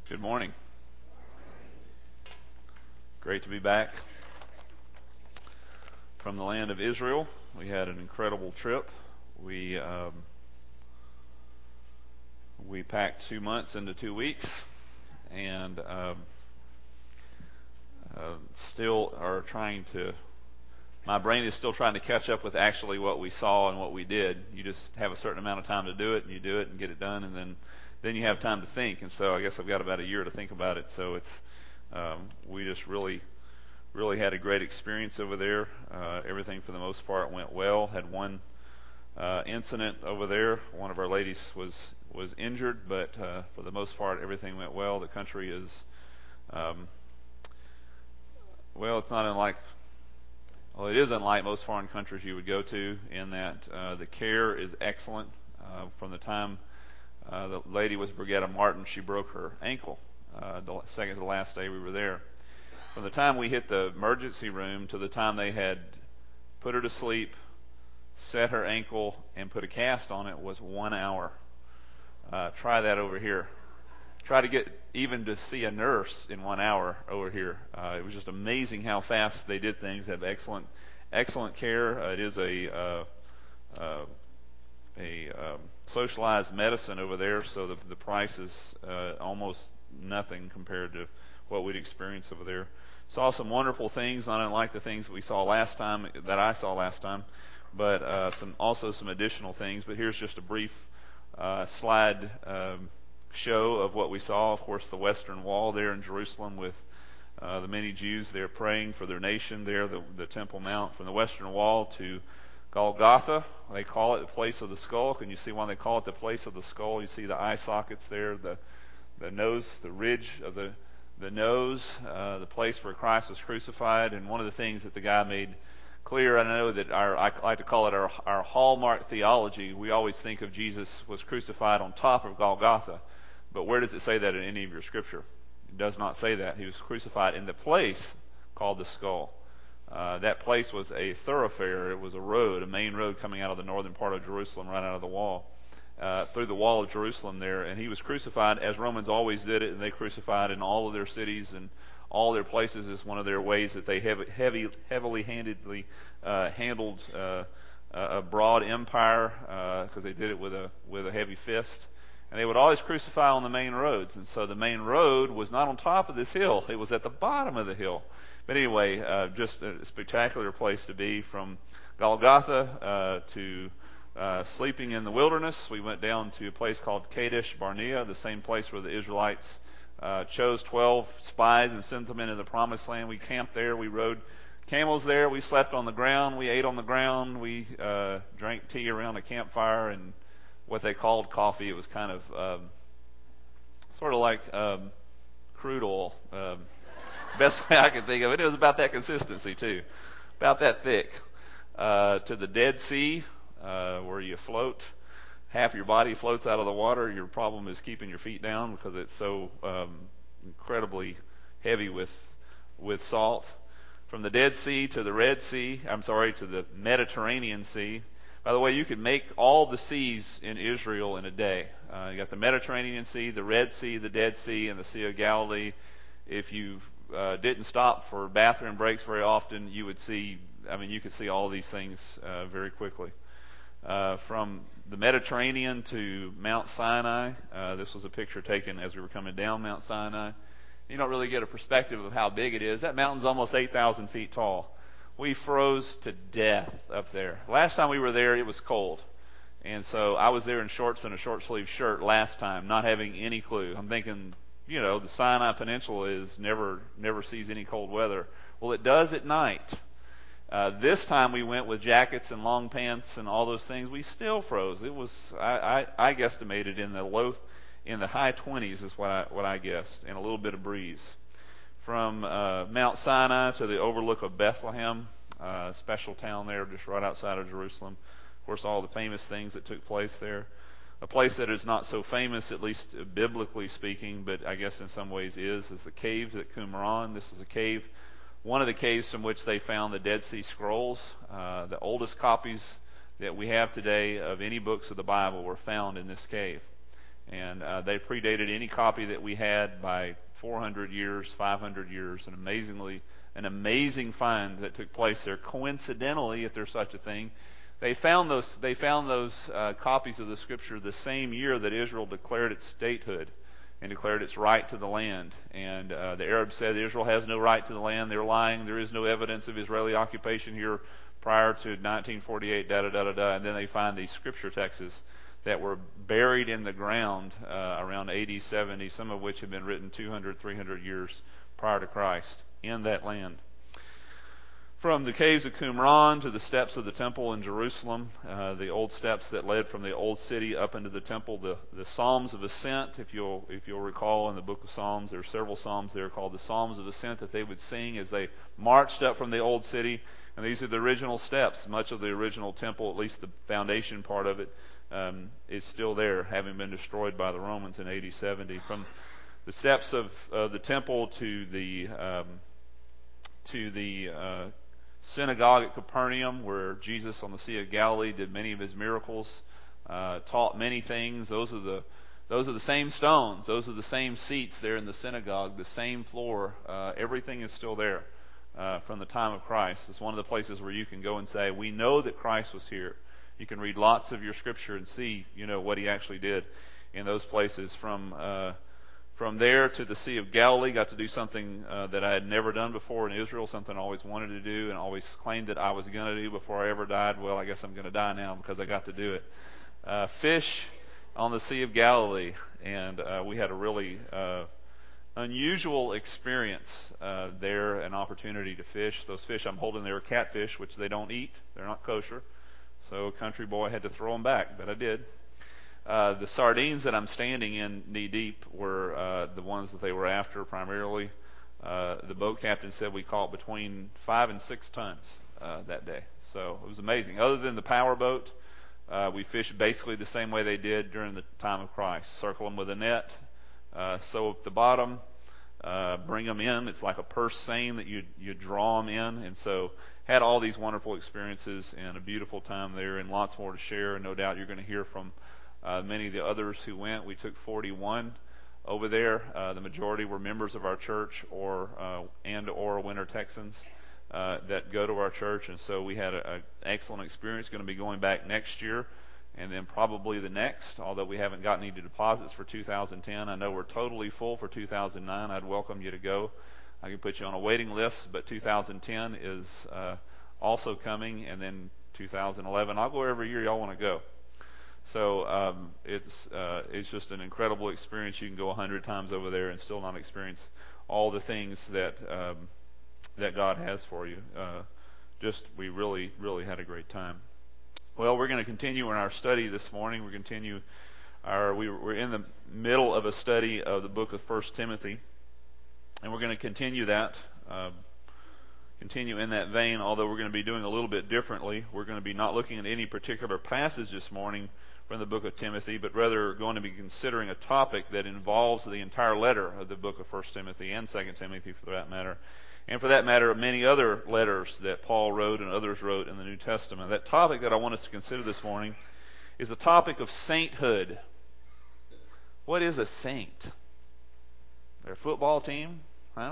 Good morning. Great to be back from the land of Israel. We had an incredible trip. We we packed 2 months into 2 weeks, and still are trying to. My brain is still trying to catch up with actually what we saw and what we did. You just have a certain amount of time to do it, and you do it and get it done, and then you have time to think. And so I guess I've got about a year to think about it. So it's we just really had a great experience over there. Everything for the most part went well. Had one incident over there. One of our ladies was injured, but for the most part everything went well. The country is it's not unlike. Well, it is unlike most foreign countries you would go to in that the care is excellent. From the time the lady was Brigetta Martin, she broke her ankle the second to the last day we were there. From the time we hit the emergency room to the time they had put her to sleep, set her ankle, and put a cast on it was 1 hour. Try that over here. Try to get even to see a nurse in 1 hour over here. It was just amazing how fast they did things. They have excellent care. It is a socialized medicine over there, so the price is almost nothing compared to what we'd experience over there. Saw some wonderful things, not unlike the things that I saw last time, but some additional things. But here's just a brief slide show of what we saw. Of course, the Western Wall there in Jerusalem with the many Jews there praying for their nation there, the Temple Mount. From the Western Wall to Golgotha, they call it the place of the skull. Can you see why they call it the place of the skull? You see the eye sockets there, the nose, the ridge of the nose, the place where Christ was crucified. And one of the things that the guy made clear, I know that I like to call it our hallmark theology. We always think of Jesus was crucified on top of Golgotha. But where does it say that in any of your scripture? It does not say that. He was crucified in the place called the skull. That place was a thoroughfare. It was a road, a main road coming out of the northern part of Jerusalem, right out of the wall, through the wall of Jerusalem there. And he was crucified as Romans always did it, and they crucified in all of their cities and all their places. Is one of their ways that they heavily-handedly handled a broad empire, because they did it with a heavy fist. And they would always crucify on the main roads. And so the main road was not on top of this hill. It was at the bottom of the hill. But anyway, just a spectacular place to be. From Golgotha to sleeping in the wilderness, we went down to a place called Kadesh Barnea, the same place where the Israelites chose 12 spies and sent them into the promised land. We camped there. We rode camels there. We slept on the ground. We ate on the ground. We drank tea around a campfire and what they called coffee. It was kind of sort of like crude oil. Best way I can think of it. It was about that consistency too, about that thick. To the Dead Sea, where you float. Half your body floats out of the water. Your problem is keeping your feet down because it's so incredibly heavy with salt. From the Dead Sea to the to the Mediterranean Sea. By the way, you could make all the seas in Israel in a day. You got the Mediterranean Sea, the Red Sea, the Dead Sea, and the Sea of Galilee. If you didn't stop for bathroom breaks very often, you could see all these things very quickly. From the Mediterranean to Mount Sinai, this was a picture taken as we were coming down Mount Sinai. You don't really get a perspective of how big it is. That mountain's almost 8,000 feet tall. We froze to death up there. Last time we were there, it was cold. And so I was there in shorts and a short sleeve shirt last time, not having any clue. I'm thinking, the Sinai Peninsula never sees any cold weather. Well, it does at night. This time we went with jackets and long pants and all those things. We still froze. It was I guesstimated in the high 20s is what I guessed, and a little bit of breeze. From Mount Sinai to the overlook of Bethlehem, a special town there just right outside of Jerusalem. Of course, all the famous things that took place there. A place that is not so famous, at least biblically speaking, but I guess in some ways is the caves at Qumran. This is a cave, one of the caves from which they found the Dead Sea Scrolls. The oldest copies that we have today of any books of the Bible were found in this cave. And they predated any copy that we had by 400 years, 500 years, and an amazing find that took place there. Coincidentally, if there's such a thing, they found those copies of the Scripture the same year that Israel declared its statehood and declared its right to the land. And the Arabs said Israel has no right to the land. They're lying. There is no evidence of Israeli occupation here prior to 1948, And then they find these Scripture texts that were buried in the ground around AD 70, some of which had been written 200, 300 years prior to Christ in that land. From the caves of Qumran to the steps of the temple in Jerusalem, the old steps that led from the old city up into the temple, the Psalms of Ascent, if you'll recall in the book of Psalms, there are several Psalms there called the Psalms of Ascent that they would sing as they marched up from the old city. And these are the original steps. Much of the original temple, at least the foundation part of it, is still there, having been destroyed by the Romans in AD 70. From the steps of the temple to the synagogue at Capernaum, where Jesus on the Sea of Galilee did many of his miracles, taught many things. Those are the same stones. Those are the same seats there in the synagogue, the same floor. Everything is still there from the time of Christ. It's one of the places where you can go and say, we know that Christ was here. You can read lots of your Scripture and see, what he actually did in those places. From there to the Sea of Galilee, got to do something that I had never done before in Israel, something I always wanted to do and always claimed that I was going to do before I ever died. Well, I guess I'm going to die now because I got to do it. Fish on the Sea of Galilee, and we had a really unusual experience there, an opportunity to fish. Those fish I'm holding there are catfish, which they don't eat. They're not kosher. So country boy had to throw them back, but I did. The sardines that I'm standing in knee deep were the ones that they were after primarily. The boat captain said we caught between 5 and 6 tons that day. So it was amazing. Other than the power boat, we fished basically the same way they did during the time of Christ. Circle them with a net, sew up the bottom, bring them in. It's like a purse seine that you draw them in. And so had all these wonderful experiences and a beautiful time there, and lots more to share. And no doubt you're going to hear from many of the others who went. We took 41 over there. The majority were members of our church or Winter Texans that go to our church. And so we had an excellent experience. Going to be going back next year and then probably the next, although we haven't gotten any deposits for 2010. I know we're totally full for 2009. I'd welcome you to go. I can put you on a waiting list, but 2010 is also coming, and then 2011. I'll go every year y'all want to go. So it's just an incredible experience. You can go 100 times over there and still not experience all the things that God has for you. We really, really had a great time. Well, we're going to continue in our study this morning. We're in the middle of a study of the book of 1 Timothy. And we're going to continue in that vein, although we're going to be doing a little bit differently. We're going to be not looking at any particular passage this morning from the book of Timothy, but rather going to be considering a topic that involves the entire letter of the book of 1 Timothy and 2 Timothy for that matter. And for that matter, many other letters that Paul wrote and others wrote in the New Testament. That topic that I want us to consider this morning is the topic of sainthood. What is a saint? They're a football team? Huh?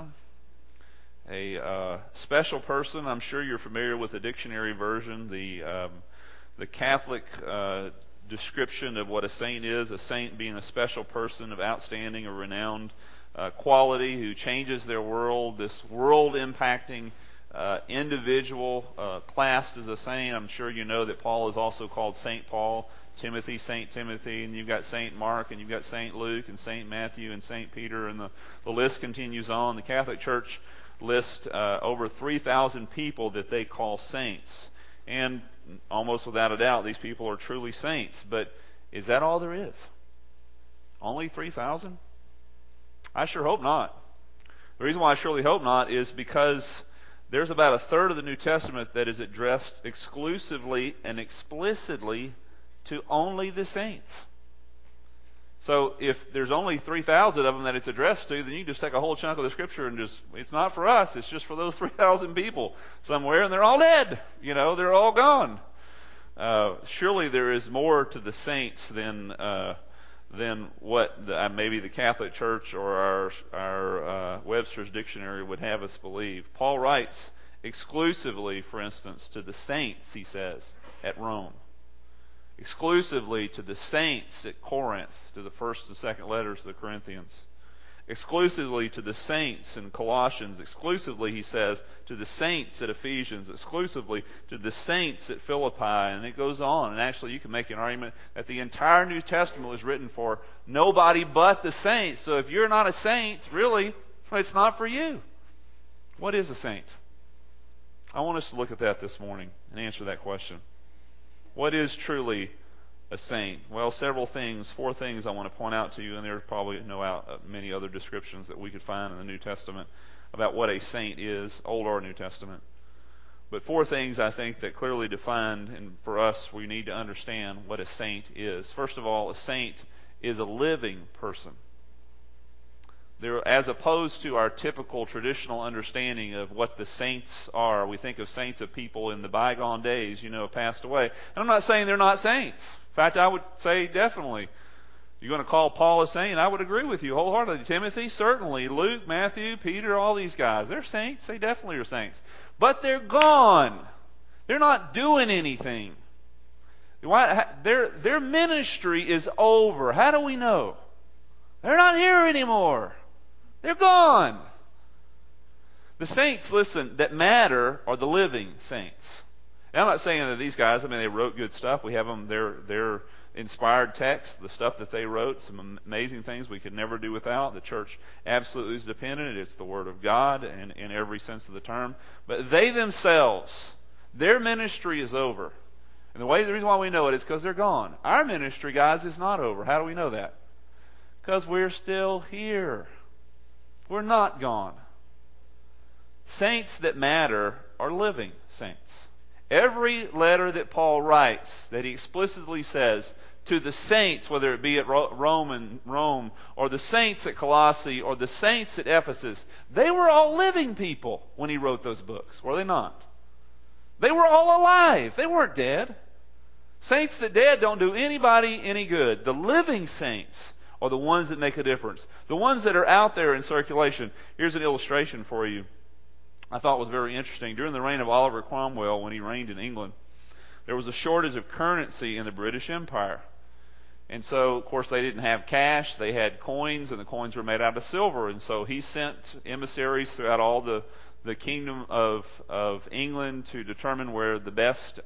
A special person. I'm sure you're familiar with the dictionary version, the Catholic description of what a saint is. A saint being a special person of outstanding or renowned quality who changes their world. This world-impacting individual classed as a saint. I'm sure you know that Paul is also called Saint Paul. Timothy, Saint Timothy, and you've got Saint Mark, and you've got Saint Luke, and Saint Matthew, and Saint Peter, and the list continues on. The Catholic Church lists over 3,000 people that they call saints. And almost without a doubt, these people are truly saints. But is that all there is? Only 3,000? I sure hope not. The reason why I surely hope not is because there's about a third of the New Testament that is addressed exclusively and explicitly to only the saints. So if there's only 3,000 of them that it's addressed to, then you just take a whole chunk of the Scripture and it's not for us, it's just for those 3,000 people somewhere, and they're all dead. They're all gone. Surely there is more to the saints than than what maybe the Catholic Church or our Webster's Dictionary would have us believe. Paul writes exclusively, for instance, to the saints, he says, at Rome. Exclusively to the saints at Corinth, to the first and second letters of the Corinthians. Exclusively to the saints in Colossians. Exclusively, he says, to the saints at Ephesians. Exclusively to the saints at Philippi. And it goes on. And actually, you can make an argument that the entire New Testament was written for nobody but the saints. So if you're not a saint, really, it's not for you. What is a saint? I want us to look at that this morning and answer that question. What is truly a saint? Well, several things, 4 things I want to point out to you, and there's probably many other descriptions that we could find in the New Testament about what a saint is, Old or New Testament. But 4 things I think that clearly defined, and for us we need to understand what a saint is. First of all, a saint is a living person. As opposed to our typical traditional understanding of what the saints are. We think of saints of people in the bygone days, passed away. And I'm not saying they're not saints. In fact, I would say definitely. You're going to call Paul a saint? I would agree with you wholeheartedly. Timothy, certainly. Luke, Matthew, Peter, all these guys. They're saints. They definitely are saints. But they're gone. They're not doing anything. Their ministry is over. How do we know? They're not here anymore. They're gone. The saints, listen, that matter are the living saints. And I'm not saying that these guys, they wrote good stuff. We have them, their inspired text, the stuff that they wrote, some amazing things we could never do without. The church absolutely is dependent. It's the Word of God in every sense of the term. But they themselves, their ministry is over. And the reason why we know it is because they're gone. Our ministry, guys, is not over. How do we know that? Because we're still here. We're not gone. Saints that matter are living saints. Every letter that Paul writes, that he explicitly says to the saints, whether it be at Rome, or the saints at Colossae, or the saints at Ephesus, they were all living people when he wrote those books, were they not? They were all alive. They weren't dead. Saints that dead don't do anybody any good. The living saints are the ones that make a difference. The ones that are out there in circulation. Here's an illustration for you I thought was very interesting. During the reign of Oliver Cromwell, when he reigned in England, there was a shortage of currency in the British Empire. And so, of course, they didn't have cash. They had coins, and the coins were made out of silver. And so he sent emissaries throughout all the kingdom of England to determine where the best,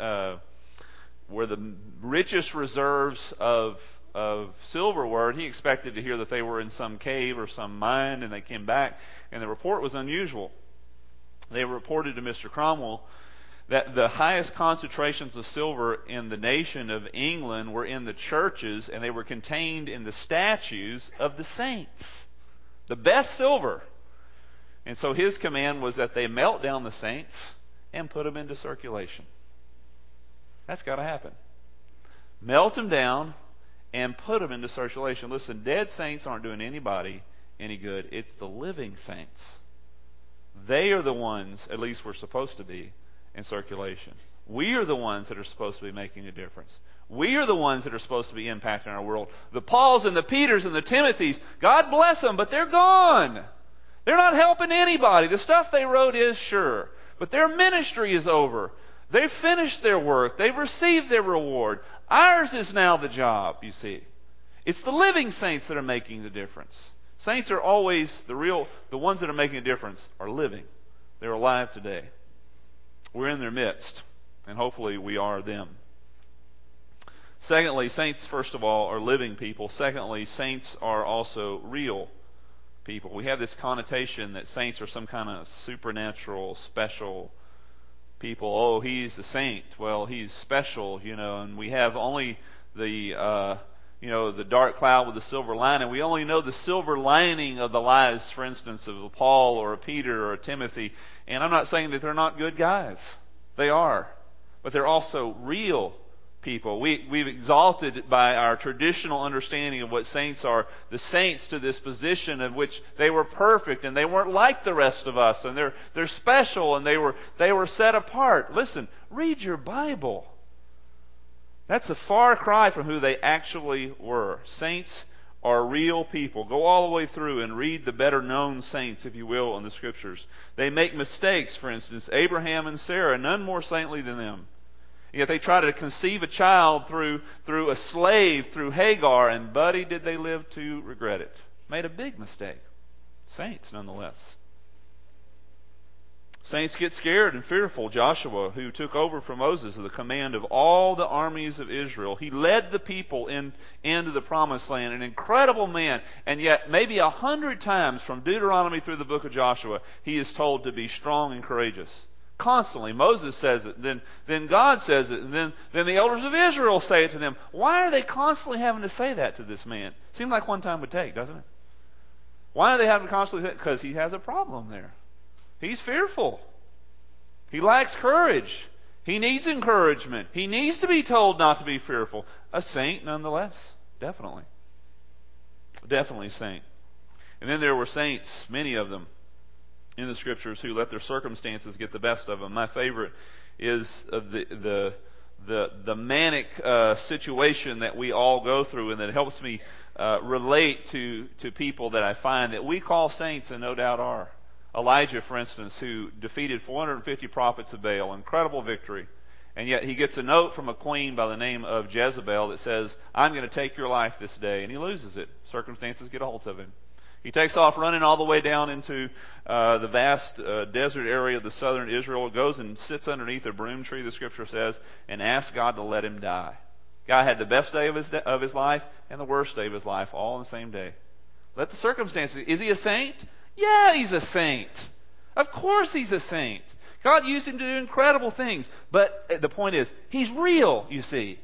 where the richest reserves of silver were. He expected to hear that they were in some cave or some mine, and they came back, and the report was unusual. They reported to Mr. Cromwell that the highest concentrations of silver in the nation of England were in the churches, and they were contained in the statues of the saints. The best silver. And so his command was that they melt down the saints and put them into circulation. That's got to happen. Melt them down and put them into circulation. Listen, dead saints aren't doing anybody any good. It's the living saints. They are the ones, at least we're supposed to be, in circulation. We are the ones that are supposed to be making a difference. We are the ones that are supposed to be impacting our world. The Pauls and the Peters and the Timothys, God bless them, but they're gone. They're not helping anybody. The stuff they wrote is sure, but their ministry is over. They've finished their work. They've received their reward. Ours is now the job, you see. It's the living saints that are making the difference. Saints are always the ones that are making a difference are living. They're alive today. We're in their midst, and hopefully we are them. Secondly, saints, first of all, are living people. Secondly, saints are also real people. We have this connotation that saints are some kind of supernatural, special people. Oh, he's a saint. Well, he's special, and we have only the dark cloud with the silver lining. We only know the silver lining of the lives, for instance, of a Paul or a Peter or a Timothy. And I'm not saying that they're not good guys. They are. But they're also real people. We've exalted by our traditional understanding of what saints are, the saints to this position of which they were perfect and they weren't like the rest of us, and they're special and they were set apart. Listen, read your Bible. That's a far cry from who they actually were. Saints are real people. Go all the way through and read the better known saints, if you will, in the Scriptures. They make mistakes, for instance. Abraham and Sarah, none more saintly than them. Yet they try to conceive a child through a slave, through Hagar, and buddy, did they live to regret it. Made a big mistake. Saints, nonetheless. Saints get scared and fearful. Joshua, who took over from Moses the command of all the armies of Israel, he led the people into the promised land, an incredible man. And yet, maybe 100 times from Deuteronomy through the book of Joshua, he is told to be strong and courageous. Constantly. Moses says it, then God says it, and then the elders of Israel say it to them. Why are they constantly having to say that to this man? Seems like one time would take, doesn't it? Why are they having to constantly say it? Because he has a problem there. He's fearful. He lacks courage. He needs encouragement. He needs to be told not to be fearful. A saint, nonetheless. Definitely. Definitely a saint. And then there were saints, many of them, in the Scriptures who let their circumstances get the best of them. My favorite is the manic situation that we all go through, and that helps me relate to people that I find that we call saints and no doubt are. Elijah, for instance, who defeated 450 prophets of Baal, incredible victory. And yet he gets a note from a queen by the name of Jezebel that says, I'm going to take your life this day. And he loses it. Circumstances get a hold of him. He takes off running all the way down into the vast desert area of the southern Israel, goes and sits underneath a broom tree, the Scripture says, and asks God to let him die. Guy had the best day of his life and the worst day of his life all in the same day. Let the circumstances... Is he a saint? Yeah, he's a saint. Of course he's a saint. God used him to do incredible things. But the point is, he's real, you see.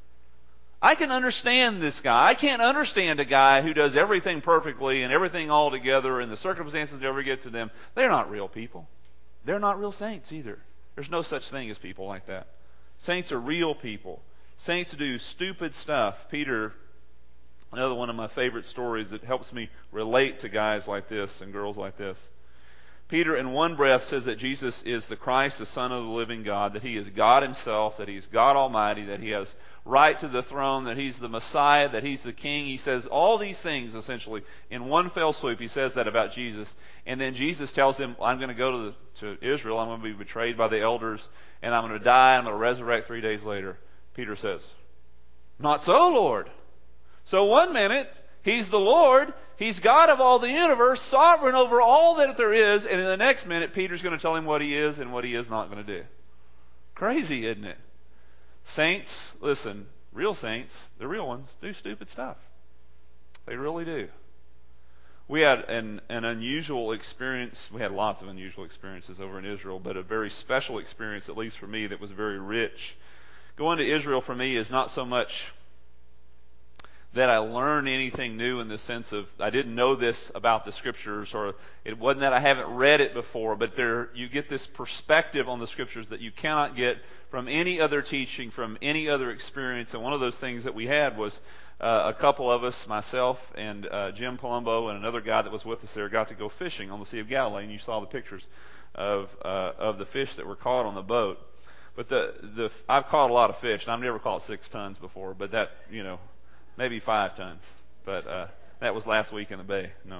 I can understand this guy. I can't understand a guy who does everything perfectly and everything all together and the circumstances never get to them. They're not real people. They're not real saints either. There's no such thing as people like that. Saints are real people. Saints do stupid stuff. Peter, another one of my favorite stories that helps me relate to guys like this and girls like this. Peter in one breath says that Jesus is the Christ, the Son of the living God, that He is God Himself, that He's God Almighty, that He has right to the throne, that He's the Messiah, that He's the King. He says all these things essentially in one fell swoop. He says that about Jesus. And then Jesus tells him, I'm going to go to Israel, I'm going to be betrayed by the elders, and I'm going to die, I'm going to resurrect 3 days later. Peter says, not so, Lord. So one minute, He's the Lord, He's God of all the universe, sovereign over all that there is, and in the next minute, Peter's going to tell him what He is and what He is not going to do. Crazy, isn't it? Saints, listen, real saints, the real ones, do stupid stuff. They really do. We had an unusual experience. We had lots of unusual experiences over in Israel, but a very special experience, at least for me, that was very rich. Going to Israel for me is not so much that I learned anything new in the sense of I didn't know this about the Scriptures, or it wasn't that I haven't read it before, but you get this perspective on the Scriptures that you cannot get from any other teaching, from any other experience. And one of those things that we had was a couple of us, myself and Jim Palumbo and another guy that was with us there, got to go fishing on the Sea of Galilee, and you saw the pictures of the fish that were caught on the boat. But I've caught a lot of fish, and I've never caught 6 tons before, but that, maybe 5 tons. But that was last week in the bay. No.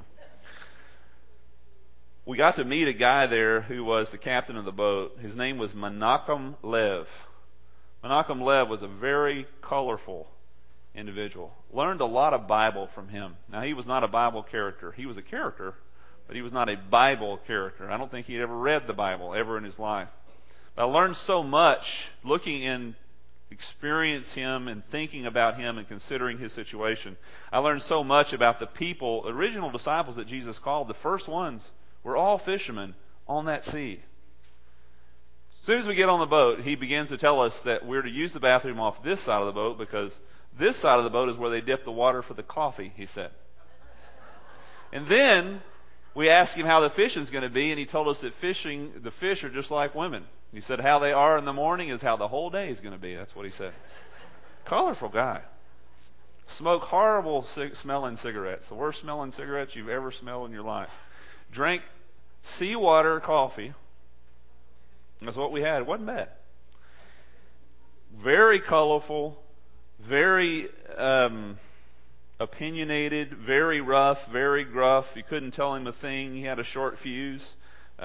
We got to meet a guy there who was the captain of the boat. His name was Menachem Lev. Menachem Lev was a very colorful individual. Learned a lot of Bible from him. Now, he was not a Bible character. He was a character, but he was not a Bible character. I don't think he'd ever read the Bible ever in his life. But I learned so much looking in experience him and thinking about him and considering his situation. I learned so much about the people, original disciples that Jesus called. The first ones were all fishermen on that sea. As soon as we get on the boat, he begins to tell us that we're to use the bathroom off this side of the boat because this side of the boat is where they dip the water for the coffee, he said. And then we asked him how the fishing is going to be, and he told us that the fish are just like women. He said how they are in the morning is how the whole day is going to be. That's what he said. Colorful guy. Smoked horrible smelling cigarettes. The worst smelling cigarettes you've ever smelled in your life. Drank seawater coffee. That's what we had. It wasn't bad. Very colorful. Very opinionated, very rough, very gruff. You couldn't tell him a thing. He had a short fuse.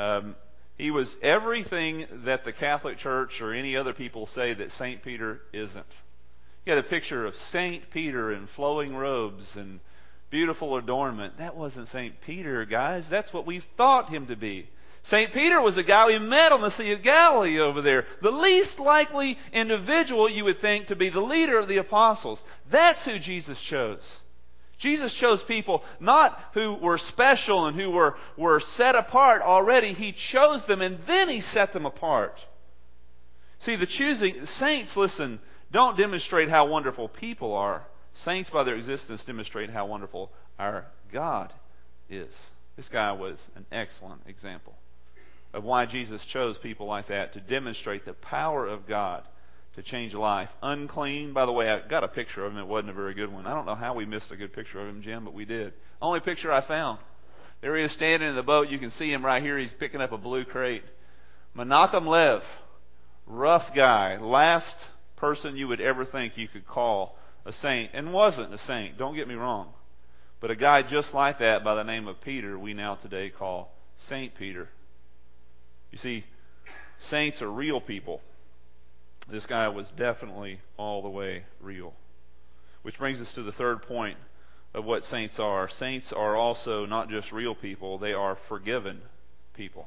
He was everything that the Catholic Church or any other people say that St. Peter isn't. You had a picture of St. Peter in flowing robes and beautiful adornment. That wasn't St. Peter, guys. That's what we thought him to be. St. Peter was a guy we met on the Sea of Galilee over there. The least likely individual you would think to be the leader of the apostles. That's who Jesus chose. Jesus chose people not who were special and who were set apart already. He chose them and then He set them apart. See, the choosing, saints, listen, don't demonstrate how wonderful people are. Saints, by their existence, demonstrate how wonderful our God is. This guy was an excellent example of why Jesus chose people like that to demonstrate the power of God to change life. Unclean. By the way, I got a picture of him. It wasn't a very good one. I don't know how we missed a good picture of him, Jim, but we did. Only picture I found. There he is standing in the boat. You can see him right here. He's picking up a blue crate. Menachem Lev. Rough guy. Last person you would ever think you could call a saint. And wasn't a saint. Don't get me wrong. But a guy just like that by the name of Peter we now today call Saint Peter. You see, saints are real people. This guy was definitely all the way real. Which brings us to the third point of what saints are. Saints are also not just real people, they are forgiven people.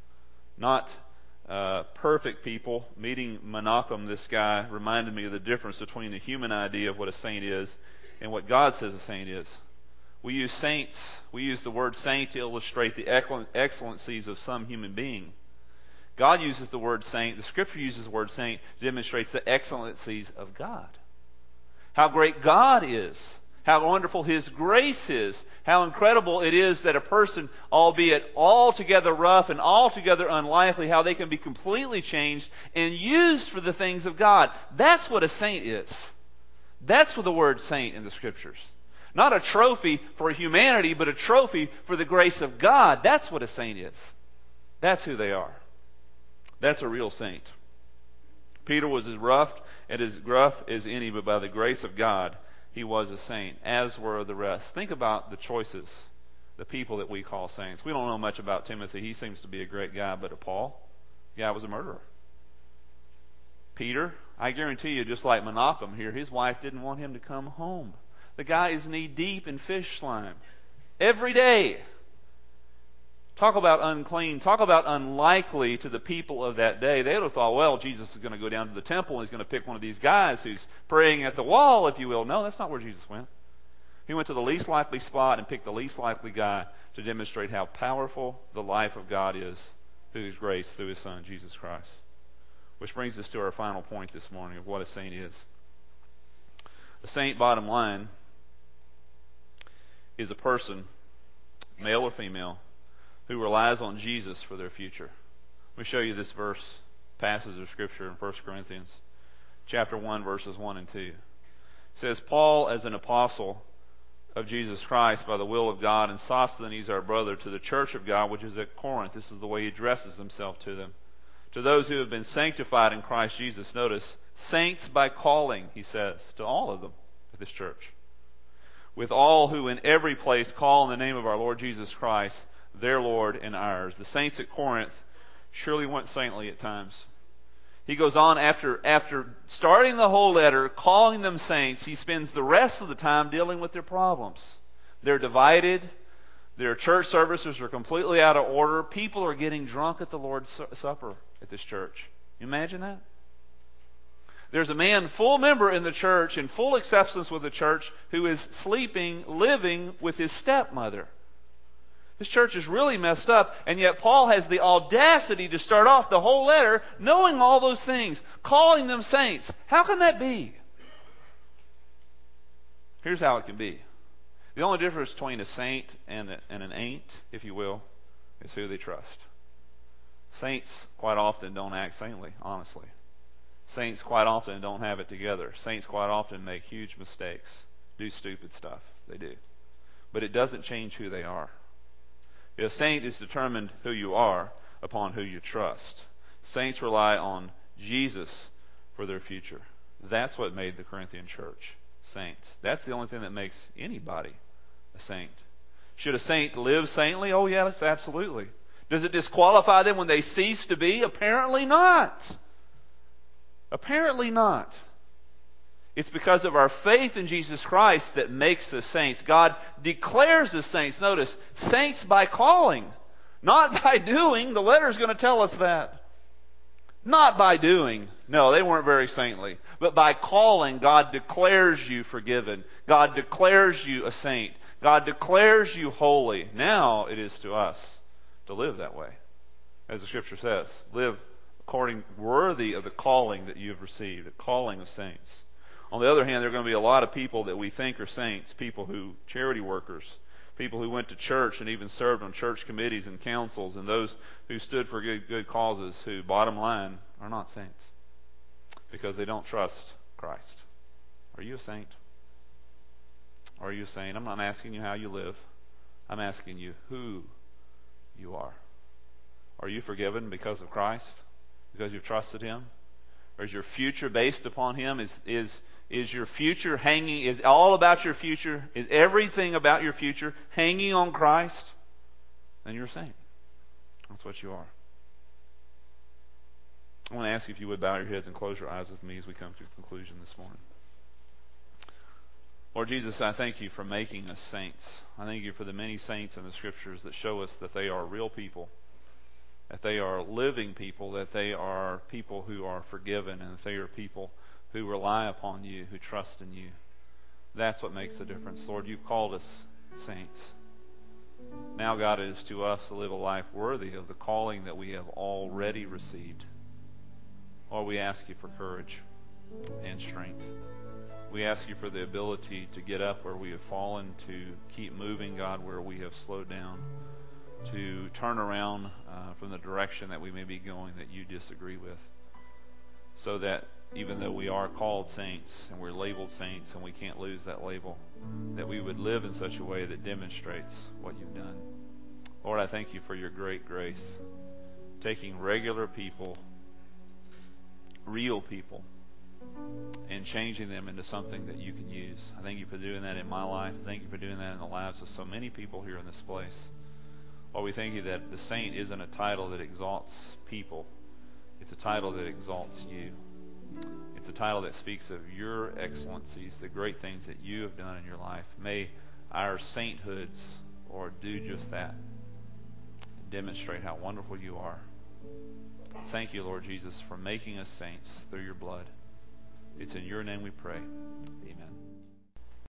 Not perfect people. Meeting Menachem, this guy, reminded me of the difference between the human idea of what a saint is and what God says a saint is. We use the word saint to illustrate the excellencies of some human being. God uses the word saint, the Scripture uses the word saint to demonstrate the excellencies of God. How great God is. How wonderful His grace is. How incredible it is that a person, albeit altogether rough and altogether unlikely, how they can be completely changed and used for the things of God. That's what a saint is. That's what the word saint in the Scriptures. Not a trophy for humanity, but a trophy for the grace of God. That's what a saint is. That's who they are. That's a real saint. Peter was as rough and as gruff as any, but by the grace of God, he was a saint, as were the rest. Think about the choices, the people that we call saints. We don't know much about Timothy. He seems to be a great guy, but Paul, the guy was a murderer. Peter, I guarantee you, just like Menachem here, his wife didn't want him to come home. The guy is knee deep in fish slime every day. Talk about unclean. Talk about unlikely to the people of that day. They would have thought, well, Jesus is going to go down to the temple and He's going to pick one of these guys who's praying at the wall, if you will. No, that's not where Jesus went. He went to the least likely spot and picked the least likely guy to demonstrate how powerful the life of God is through His grace, through His Son, Jesus Christ. Which brings us to our final point this morning of what a saint is. A saint, bottom line, is a person, male or female, who relies on Jesus for their future. Let me show you this passage of Scripture in 1 Corinthians chapter 1, verses 1 and 2. It says, Paul, as an apostle of Jesus Christ by the will of God, and Sosthenes, our brother, to the church of God which is at Corinth. This is the way he addresses himself to them. To those who have been sanctified in Christ Jesus. Notice, saints by calling, he says, to all of them at this church. With all who in every place call in the name of our Lord Jesus Christ, their Lord and ours. The saints at Corinth surely went saintly at times. He goes on after starting the whole letter, calling them saints, he spends the rest of the time dealing with their problems. They're divided. Their church services are completely out of order. People are getting drunk at the Lord's Supper at this church. You imagine that? There's a man, full member in the church, in full acceptance with the church, who is living with his stepmother. This church is really messed up, and yet Paul has the audacity to start off the whole letter knowing all those things, calling them saints. How can that be? Here's how it can be. The only difference between a saint and an ain't, if you will, is who they trust. Saints quite often don't act saintly, honestly. Saints quite often don't have it together. Saints quite often make huge mistakes, do stupid stuff. They do. But it doesn't change who they are. A saint is determined who you are upon who you trust. Saints rely on Jesus for their future. That's what made the Corinthian church saints. That's the only thing that makes anybody a saint. Should a saint live saintly? Oh, yes, absolutely. Does it disqualify them when they cease to be? Apparently not. Apparently not. It's because of our faith in Jesus Christ that makes us saints. God declares us saints. Notice, saints by calling, not by doing. The letter's going to tell us that. Not by doing. No, they weren't very saintly. But by calling, God declares you forgiven. God declares you a saint. God declares you holy. Now it is to us to live that way. As the Scripture says, live according worthy of the calling that you have received, the calling of saints. On the other hand, there are going to be a lot of people that we think are saints, people who, charity workers, people who went to church and even served on church committees and councils, and those who stood for good causes, who, bottom line, are not saints because they don't trust Christ. Are you a saint? Are you a saint? I'm not asking you how you live. I'm asking you who you are. Are you forgiven because of Christ? Because you've trusted Him? Or is your future based upon Him? Is your future hanging, is all about your future, is everything about your future hanging on Christ? Then you're a saint. That's what you are. I want to ask you if you would bow your heads and close your eyes with me as we come to a conclusion this morning. Lord Jesus, I thank you for making us saints. I thank you for the many saints in the Scriptures that show us that they are real people, that they are living people, that they are people who are forgiven, and that they are people who rely upon you, who trust in you. That's what makes the difference. Lord, you've called us saints. Now, God, it is to us to live a life worthy of the calling that we have already received. Lord, we ask you for courage and strength. We ask you for the ability to get up where we have fallen, to keep moving, God, where we have slowed down, to turn around from the direction that we may be going that you disagree with, so that even though we are called saints and we're labeled saints and we can't lose that label, that we would live in such a way that demonstrates what you've done. Lord, I thank you for your great grace, taking regular people, real people, and changing them into something that you can use. I thank you for doing that in my life. Thank you for doing that in the lives of so many people here in this place. Lord, we thank you that the saint isn't a title that exalts people. It's a title that exalts you. It's a title that speaks of your excellencies, the great things that you have done in your life. May our sainthoods, Lord, do just that. Demonstrate how wonderful you are. Thank you, Lord Jesus, for making us saints through your blood. It's in your name we pray. Amen.